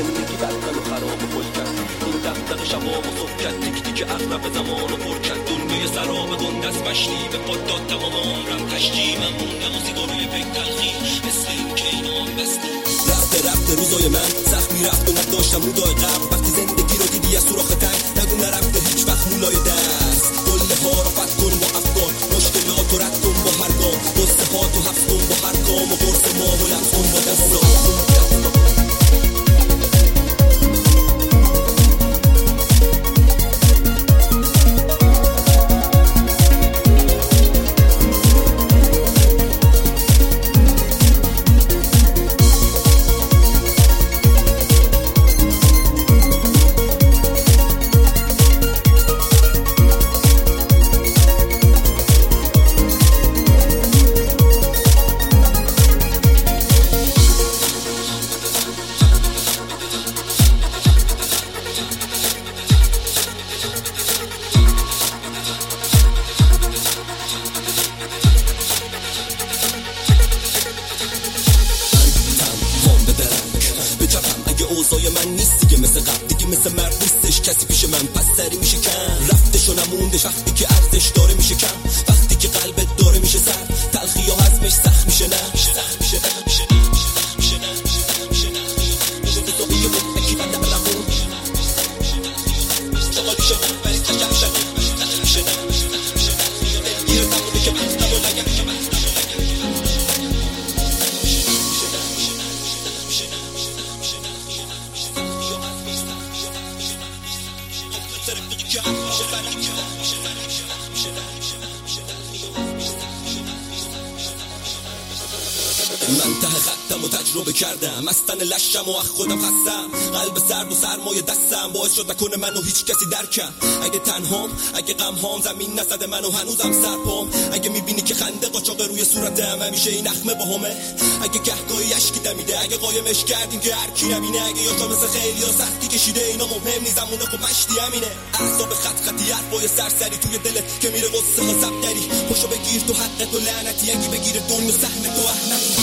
زندگی بد منو خراب و پل کرد، این دفتر شباب و صبح کرد، تیک تیک اغرب زمان و پر کرد، دنیای سراب گنده از مشتی به پاد داد تمام عمرم تشجیمم موندم و سیگاروی پک تلخی مثل این که اینا هم بستی. رفته روزای من سخت میرفت و نداشتم رودای قبل، وقتی زندگی رو دیدی از سوراخ تنگ نگو نرفته هیچ وقت مولای دست، قله ها رو فت کن با افغان، مشکلات رو رد کن با هر گام، قصه ها تو حفظ کن با هر گام و قرص ما و لمس کن با دستا. اوضاع من نیست دیگه مثل قبل، دیگه مثل مرد نیستش کسی پیش من، پس سری میشه کم رفتش و نموندش، وقتی که ارزش داره میشه کم، وقتی که قلبت داره میشه سر، تلخی ها هضمش سخت میشه نه سخت میشه نه میشه نه میشه نه میشه نه میشه تو یه متکی بنده بلمون شغالی شما ولی تشم شد میشه نه میشه نه یه تمومی که من نمو نگم من ته خطم و تجربه کردم، مستن لشم و از خودم خستم، قلب سرد و سرمایه دستم باعث شد نکنه منو هیچ کسی درکم، اگه تنهام اگه غم هام زمین نزده منو هنوزم سرپام، اگه میبینی که خنده قاچاق روی صورتم همیشه این اخمه با همه، اگه گهگاهی اشکی دمیده اگه قایمش کردیم که هر کی نبینه، اگه یاشا مثل خیلی ها سختی کشیده اینا مهم نیست زمونه خب مشتی همینه، اعصاب خط خطی حرفای سرسری توی دلت که میره قصه ها زبدری، پشو بگیر تو حقت و لعنتی اگه بگیره دنیا سهم تو احمقی.